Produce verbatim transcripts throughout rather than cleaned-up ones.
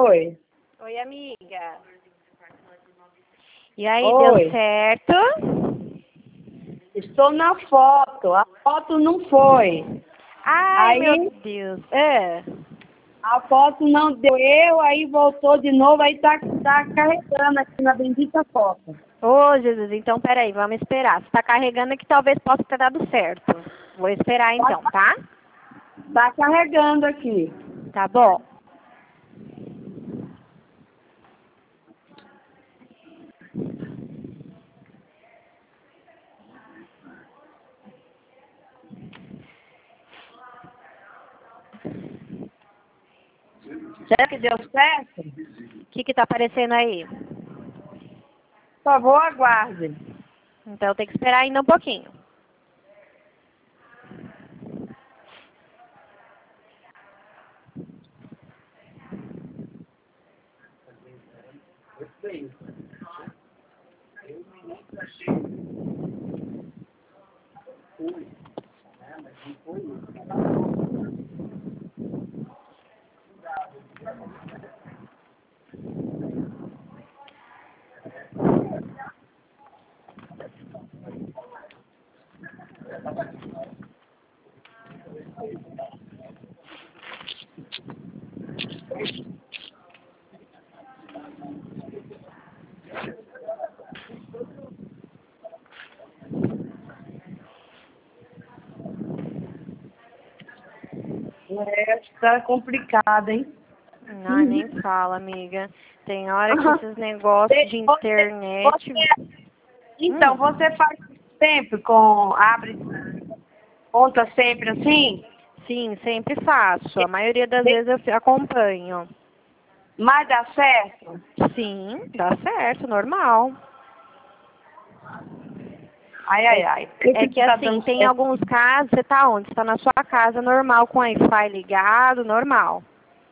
Oi. Oi, amiga. E aí, Oi. deu certo? Estou na foto. A foto não foi. Ai, Aí meu Deus. É. a foto não deu eu, aí voltou de novo, aí tá, tá carregando aqui na bendita foto. Ô, Jesus, então peraí, vamos esperar. Se tá carregando é que talvez possa ter dado certo. Vou esperar então, tá? Tá carregando aqui. Tá bom. Será que deu certo? O que que tá aparecendo aí? Por favor, aguarde. Então tem que esperar ainda um pouquinho. É, acho que tá complicado, hein? Ai, nem fala, amiga. Tem hora que esses negócios de Você- internet... você- então, Hum. você faz sempre com... Abre conta sempre assim? Sim, sempre faço. A maioria das vezes eu fi- acompanho. Mas dá certo? Sim, dá certo, normal. Ai, ai, ai. Por É que tá assim, dando tem certo? alguns casos, você tá onde? Você tá na sua casa normal, com o Wi-Fi ligado, normal.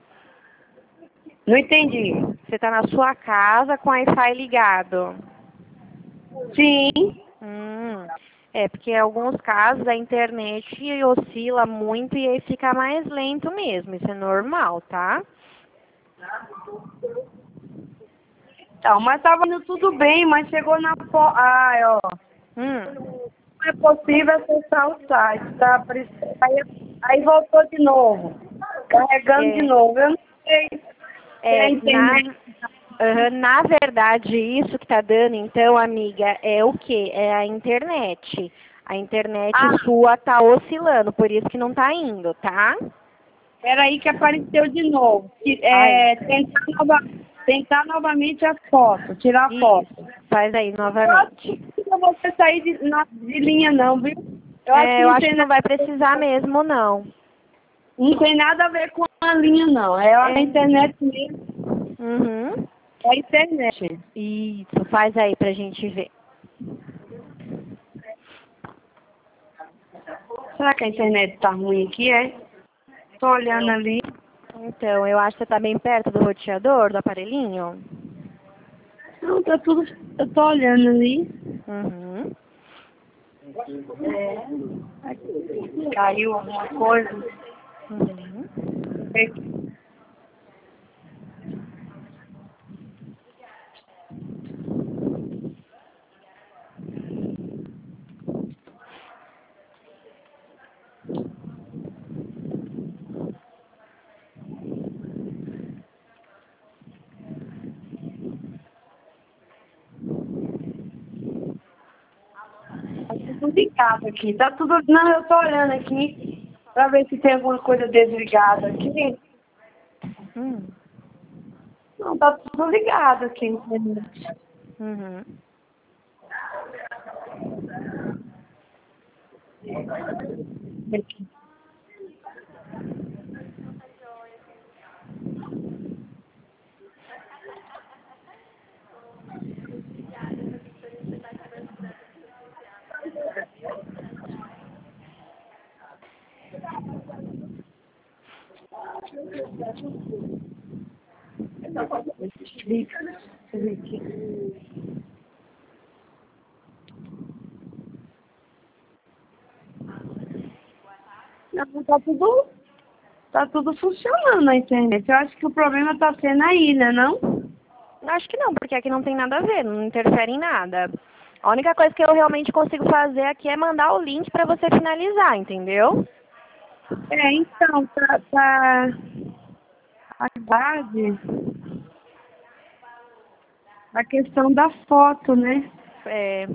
Não entendi. Você tá na sua casa com o Wi-Fi ligado. Sim. Hum, é, porque em alguns casos a internet oscila muito e aí fica mais lento mesmo. Isso é normal, tá? Então, mas tava indo tudo bem, mas chegou na fo... Ai, ó. Hum, Não é possível acessar o site, tá? aparecendo- Aí, aí voltou de novo. Carregando de é, novo. Eu não sei se é a é, na, internet. aham, na verdade, isso que tá dando, então, amiga, é o quê? É a internet. A internet Ah, sua tá oscilando, por isso que não tá indo, tá? peraí que apareceu de novo. Que- Aí, É, tentar, nova... tentar novamente a foto, tirar a foto. isso, faz aí Eu acho que novamente. não precisa você sair de, na- de linha não, viu? Eu acho É, que eu não acho tem, que não nada, vai precisar mesmo, não. não tem nada a ver com a linha, não. É a É, internet mesmo. uhum. É a internet. Isso, faz aí pra gente ver. Será que a internet tá ruim aqui, é? Tô olhando ali. Então, eu acho que você tá bem perto do roteador, do aparelhinho. Não, tá tudo... Eu tô olhando ali. Uhum. É. Aqui. Caiu alguma coisa. Uhum. Tá tudo ligado aqui. Tá tudo... Não, eu tô olhando aqui pra ver se tem alguma coisa desligada aqui. Hum. Não, tá tudo ligado aqui. Internet. Uhum. Aqui. Deixa eu ver aqui. Não, tá tudo... tá tudo funcionando na internet. Eu acho que o problema tá sendo aí, né, não? Acho que não, porque aqui não tem nada a ver, não interfere em nada. A única coisa que eu realmente consigo fazer aqui é mandar o link para você finalizar, entendeu? É, então, tá, tá a base, a questão da foto, né? É,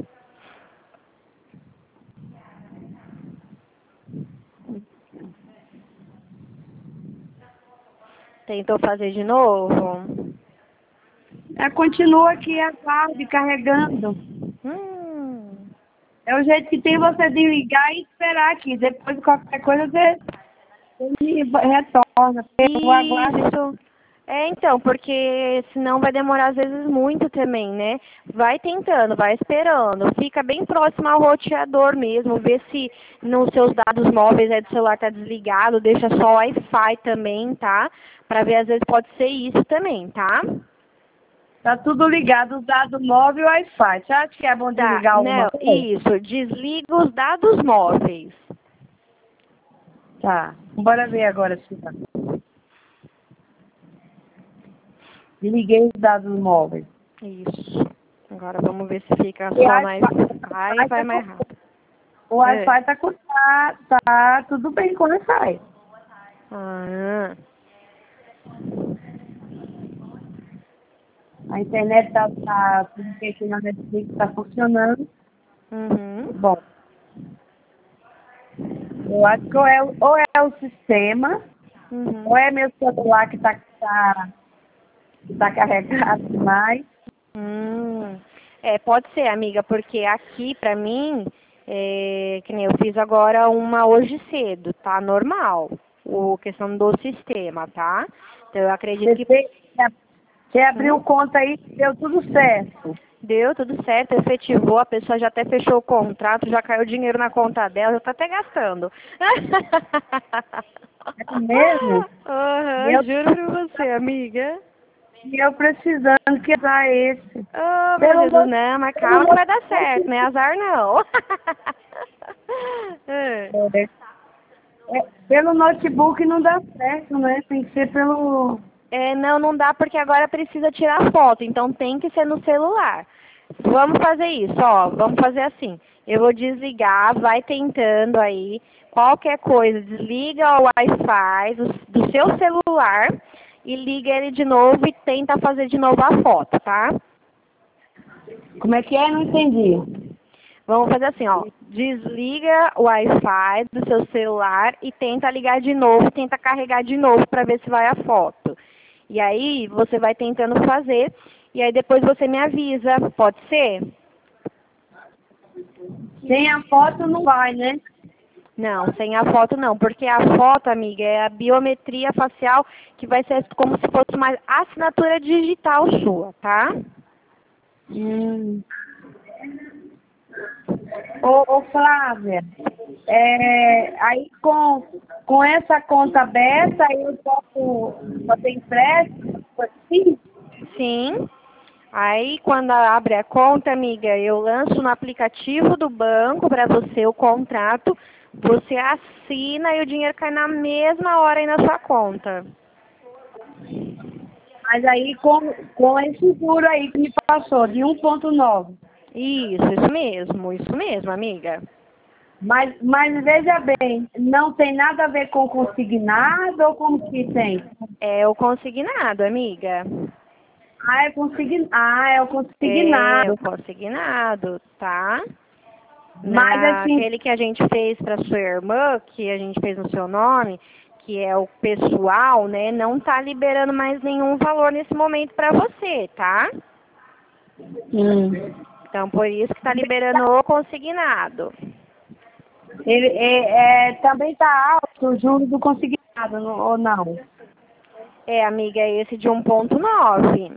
tentou fazer de novo? É, continua aqui a base carregando. Hum, É o jeito que tem você de ligar e esperar aqui. Depois de qualquer coisa você, você me retorna. Eu aguardo. isso. É, então, porque senão vai demorar às vezes muito também, né? Vai tentando, vai esperando. Fica bem próximo ao roteador mesmo. Vê se nos seus dados móveis aí do celular tá desligado. Deixa só o Wi-Fi também, tá? Pra ver, às vezes pode ser isso também, tá? Tá tudo ligado, os dados móvel e Wi-Fi. Você acha que é bom Tá, desligar alguma não, coisa? isso. Desliga os dados móveis. Tá. Bora ver agora se tá. Desliguei os dados móveis. Isso. Agora vamos ver se fica E só a no Wi-Fi e Wi-Fi vai tá mais com, rápido. o É. Wi-Fi tá, com, tá, tá tudo bem com o Wi-Fi. Ah, A internet tá, tá tudo bem aqui na Netflix, tá funcionando. uhum. Bom, eu acho que ou é, o- ou é o sistema, ou Uhum. é meu celular que tá, tá, que tá carregado demais. Hum. É, pode ser, amiga, porque aqui pra mim, é, que nem eu fiz agora uma hoje cedo, tá normal, o questão do sistema, tá? Então eu acredito Você, que fez- você abriu hum, conta aí, deu tudo certo. deu tudo certo, efetivou, a pessoa já até fechou o contrato, já caiu dinheiro na conta dela, já tá até gastando. É mesmo? E Aham, eu, juro pra você, amiga. e eu precisando que usar esse. Oh, meu Pelo, Jesus, no- não, mas pelo calma que vai dar certo, notebook. né? Azar não. É. É, é, pelo notebook não dá certo, né? Tem que ser pelo. É, não, não dá porque agora precisa tirar foto, então tem que ser no celular. Vamos fazer isso, ó, vamos fazer assim. Eu vou desligar, vai tentando aí, qualquer coisa, desliga o Wi-Fi do, do seu celular e liga ele de novo e tenta fazer de novo a foto, tá? Como é que é? Não entendi. Vamos fazer assim, ó. Desliga o Wi-Fi do seu celular e tenta ligar de novo, tenta carregar de novo para ver se vai a foto. E aí você vai tentando fazer e aí depois você me avisa, pode ser? Sem a foto não vai, né? Não, sem a foto não, porque a foto, amiga, é a biometria facial que vai ser como se fosse uma assinatura digital sua, tá? Hum. Ô, ô Flávia, é, aí com, com essa conta aberta eu posso fazer empréstimo, assim? Sim. Aí, quando abre a conta, amiga, eu lanço no aplicativo do banco para você o contrato, você assina e o dinheiro cai na mesma hora aí na sua conta. Mas aí com, com esse juro aí que me passou, de um ponto nove. Isso, isso mesmo, isso mesmo, amiga. Mas, mas veja bem, não tem nada a ver com consignado ou como que tem? É o consignado, amiga. Ah, é consignado. Ah, é o É o consignado. consignado, tá? Mas assim, Naquele que a gente fez para sua irmã, que a gente fez no seu nome, que é o pessoal, né, não tá liberando mais nenhum valor nesse momento para você, tá? hum, Então, por isso que tá liberando o consignado. ele é, é, também está alto o juro do consignado, não- ou não? É, amiga, é esse de um ponto nove.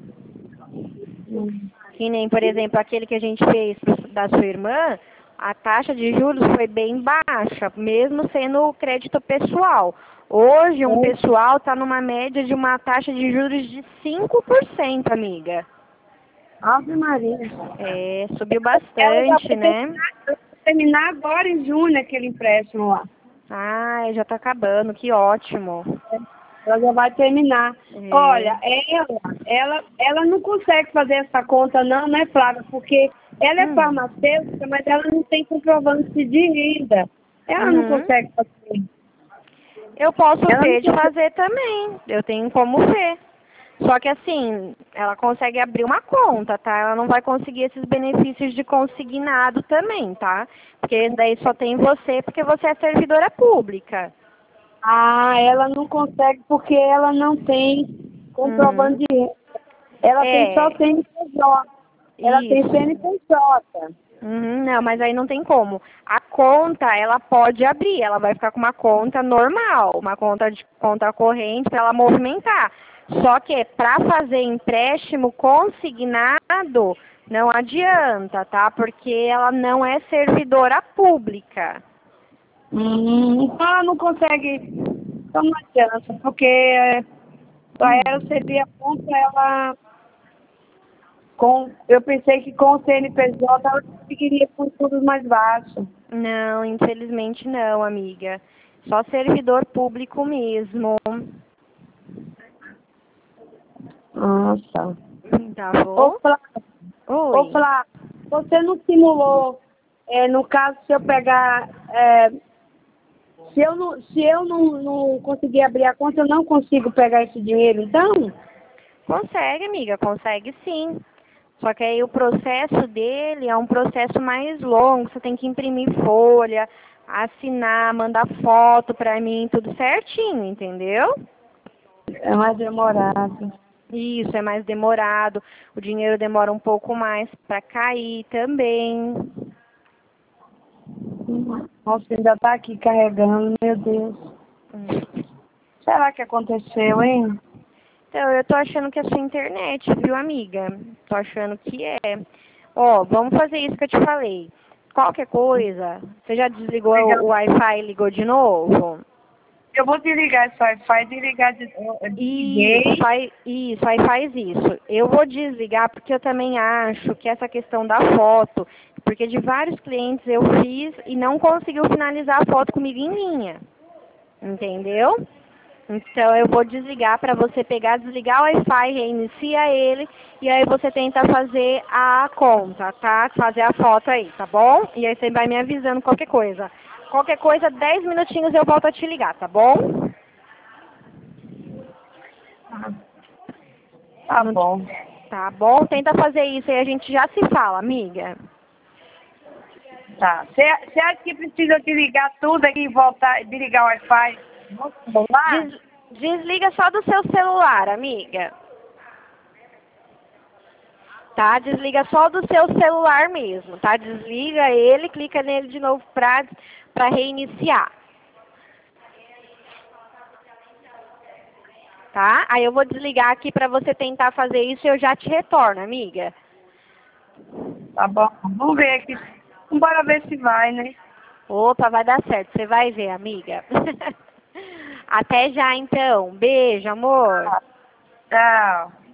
Hum. Que nem, por exemplo, aquele que a gente fez pro- da sua irmã, a taxa de juros foi bem baixa, mesmo sendo crédito pessoal. Hoje, um É, pessoal está numa média de uma taxa de juros de cinco por cento, amiga. Ave Maria. É, subiu Ela já bastante, vai né? terminar, vai terminar agora em junho aquele empréstimo lá. Ai, já tá acabando, que ótimo. Ela já vai terminar. É. Olha, ela, ela, ela não consegue fazer essa conta não, né, Flávia? Porque ela é Hum. farmacêutica, mas ela não tem comprovante de renda. Ela não Uhum. consegue fazer. Eu posso Ela não ver de consegue. fazer também. Eu tenho como ver. Só que assim, ela consegue abrir uma conta, tá? Ela não vai conseguir esses benefícios de consignado também, tá? Porque daí só tem você, porque você é servidora pública. Ah, ela não consegue porque ela não tem comprovante Uhum. de renda. Ela tem só É, C N P J. Ela tem C N isso. P J. Uhum, não, mas aí não tem como. A conta, ela pode abrir, ela vai ficar com uma conta normal, uma conta de conta corrente para ela movimentar. Só que para fazer empréstimo consignado, não adianta, tá? Porque ela não é servidora pública. Hum, então ela não consegue. Então não adianta, porque para ela seria bom para ela. Com, eu pensei que com o C N P J ela conseguiria com juros mais baixos. Não, infelizmente não, amiga. Só servidor público mesmo. Nossa. Tá Ô, bom? Flá, ô, Oi. Flá, você não simulou, é, no caso, se eu pegar, é, se eu, não, se eu não, não conseguir abrir a conta, eu não consigo pegar esse dinheiro, então? Consegue, amiga, consegue sim. Só que aí o processo dele é um processo mais longo. Você tem que imprimir folha, assinar, mandar foto pra mim, tudo certinho, entendeu? É mais demorado. Isso, é mais demorado. O dinheiro demora um pouco mais pra cair também. Nossa, ainda tá aqui carregando, meu Deus. Hum. Será que aconteceu, hein? Então, eu tô achando que é sua internet, viu, amiga? Tô achando que é. Ó, vamos fazer isso que eu te falei. Qualquer coisa, você já desligou o Wi-Fi e ligou de novo? Eu vou desligar esse Wi-Fi, desligar de, eu Isso, desliguei. faz isso, aí faz isso. Eu vou desligar porque eu também acho que essa questão da foto, porque de vários clientes eu fiz e não conseguiu finalizar a foto comigo em linha. Entendeu? Então eu vou desligar para você pegar, desligar o Wi-Fi, reinicia ele e aí você tenta fazer a conta, tá? Fazer a foto aí, tá bom? E aí você vai me avisando qualquer coisa. Qualquer coisa, dez minutinhos eu volto a te ligar, tá bom? Tá Não te- bom. Tá bom? Tenta fazer isso aí, a gente já se fala, amiga. Tá. Você acha que precisa desligar tudo aqui e voltar, desligar o Wi-Fi no celular? Des- desliga só do seu celular, amiga. Tá? Desliga só do seu celular mesmo, tá? Desliga ele, clica nele de novo pra, pra reiniciar. Tá? Aí eu vou desligar aqui pra você tentar fazer isso e eu já te retorno, amiga. Tá bom. Vamos ver aqui. Bora ver se vai, né? Opa, vai dar certo, você vai ver, amiga. Até já então. Beijo, amor. Tchau.